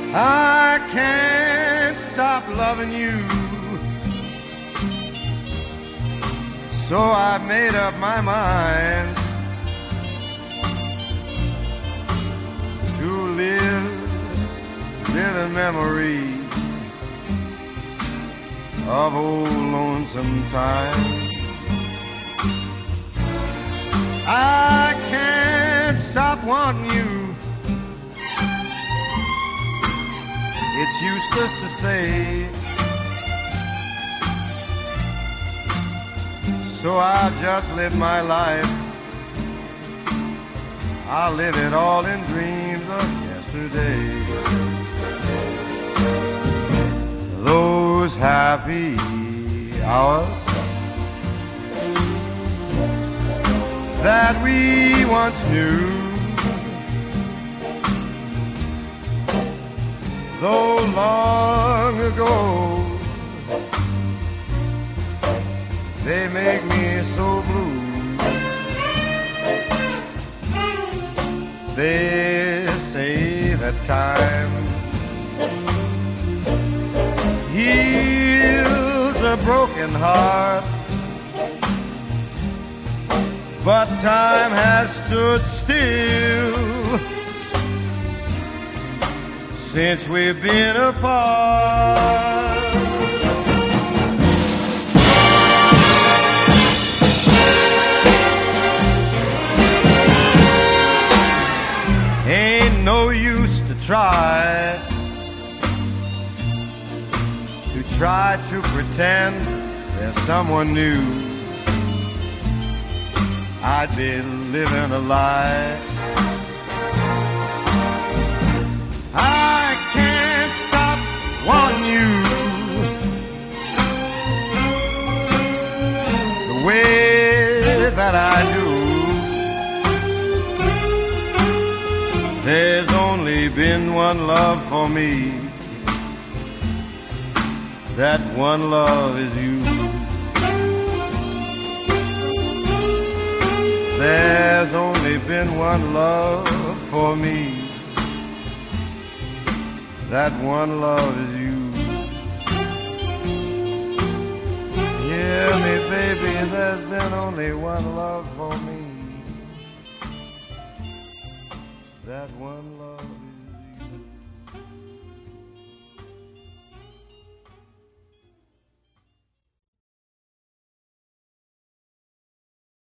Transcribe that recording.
I can't stop loving you, so I made up my mind to live in memory of old lonesome time. I can't stop wanting you. It's useless to say, so I'll just live my life. I'll live it all in dreams of yesterday. Those happy hours that we once knew, though long ago, they make me so blue. They say that time heals a broken heart, but time has stood still since we've been apart. Ain't no use to try to pretend there's someone new. I'd be living a lie. I can't stop wanting you the way that I do. There's only been one love for me. That one love is you. There's only been one love for me. That one love is you. Hear me, baby, there's been only one love for me. That one love is you.